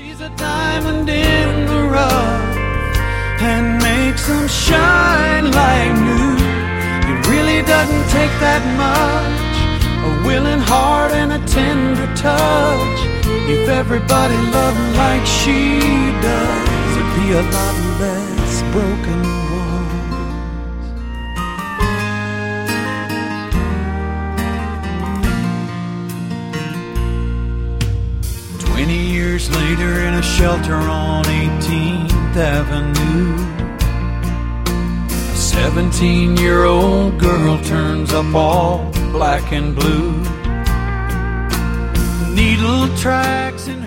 She's a diamond in the rough and makes them shine like new. It really doesn't take that much, a willing heart and a tender touch. If everybody loved like she does, there'd be a lot less broken walls. 20 years later in a shelter on 18th Avenue, a 17-year-old girl turns up all black and blue. Needle tracks in